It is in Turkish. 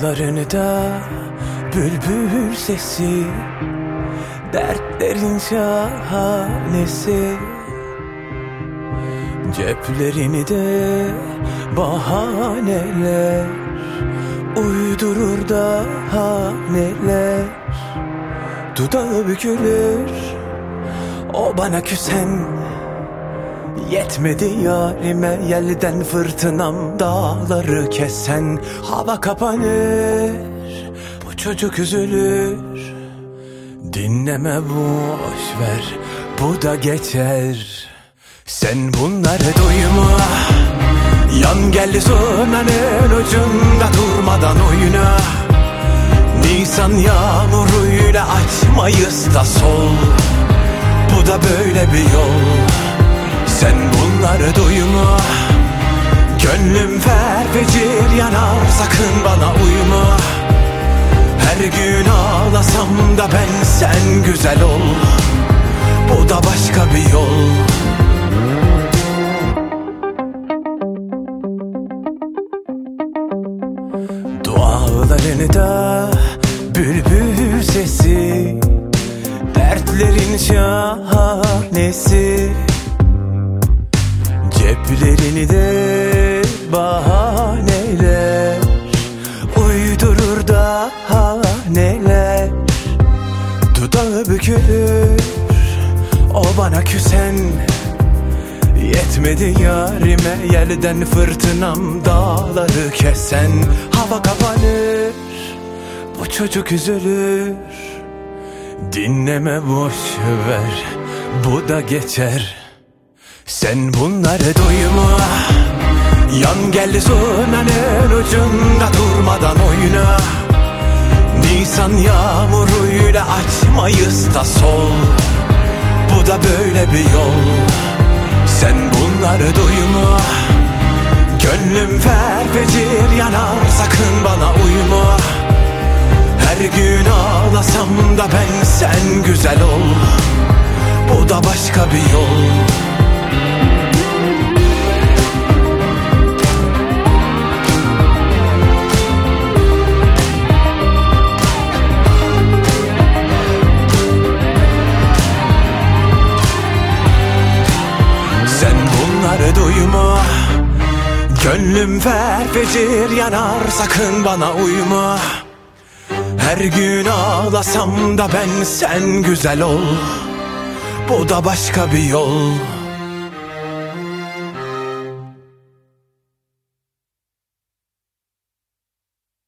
Dağlarını da bülbül sesi, dertlerin şahanesi. Ceplerini de bahaneler uydurur daha neler. Dudağı bükülür o bana küsen, yetmedi yarime yelden fırtınam dağları kesen. Hava kapanır, bu çocuk üzülür, dinleme boş ver, bu da geçer. Sen bunları duyma, yan geldi zurnanın ucunda durmadan oyna. Nisan yağmuruyla açmayız da sol, bu da böyle bir yol. Sen bunları duyma, gönlüm ferfecir yanar, sakın bana uyma. Her gün ağlasam da ben, sen güzel ol, bu da başka bir yol. Dualarını da bülbül sesi, dertlerin şahanesi. Ceplerini de bahaneler uydurur daha neler. Dudağı bükülür o bana küsen, yetmedi yarime yelden fırtınam dağları kesen. Hava kapanır, bu çocuk üzülür, dinleme boş ver, bu da geçer. Sen bunları duyma, yan geldi zurnanın ucunda durmadan oyna. Nisan yağmuruyla açmayız da sol, bu da böyle bir yol. Sen bunları duyma, gönlüm ferfecir yanar, sakın bana uyma. Her gün ağlasam da ben, sen güzel ol, bu da başka bir yol. Duyma, gönlüm ferfecir yanar, sakın bana uyma. Her gün ağlasam da ben, sen güzel ol, bu da başka bir yol.